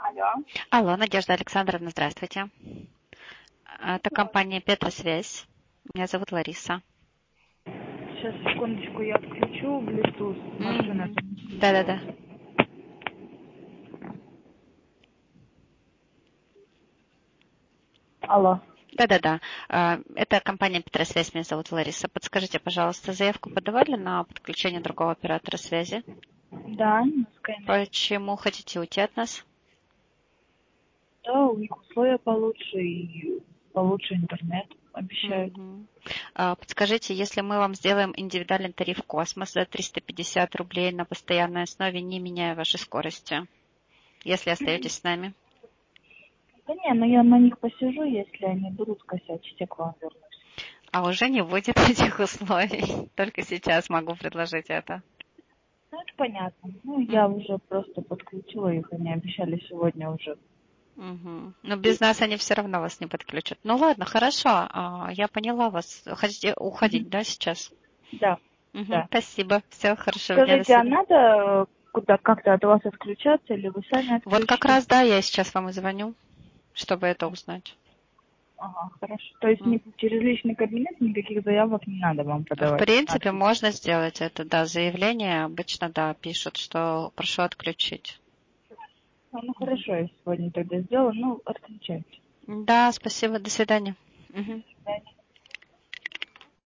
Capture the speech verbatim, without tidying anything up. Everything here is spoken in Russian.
Алло. Алло, Надежда Александровна, здравствуйте. Это компания Петросвязь. Меня зовут Лариса. Сейчас, секундочку, я отключу Bluetooth. Машина. Мгм. Да-да-да. Алло. Да-да-да. А, Это компания Петросвязь. Меня зовут Лариса. Подскажите, пожалуйста, заявку подавали на подключение другого оператора связи? Да, на Skynet. Почему хотите уйти от нас? Да, у них условия получше и получше интернет обещают. Мгм. А, Подскажите, если мы вам сделаем индивидуальный тариф «Космос» за триста пятьдесят рублей на постоянной основе, не меняя вашей скорости, если остаетесь с нами? Да не, ну я на них посижу, если они будут косячить, я к вам вернусь. А уже не будет этих условий. Только сейчас могу предложить это. Ну, это понятно. Ну, я Мгм. уже просто подключила их, они обещали сегодня уже. Мгм. Но без нас они все равно вас не подключат. Ну ладно, хорошо. А, Я поняла вас. Хотите уходить, Мгм. да, сейчас? Да, Мгм. да. Спасибо. Все, хорошего дня, до Скажите, а свидания. надо э, куда как-то от вас отключаться или вы сами Вот как отключитесь? раз, да, я сейчас вам и звоню, чтобы это узнать. Ага, хорошо. То есть ни Мгм. через личный кабинет никаких заявок не надо вам В подавать? принципе, Надо. можно сделать это, да, заявление обычно, да, пишут, что прошу отключить. А, ну Мгм. хорошо, я сегодня тогда сделаю. Ну, отключайте. Да, спасибо, до свидания. Мгм. До свидания.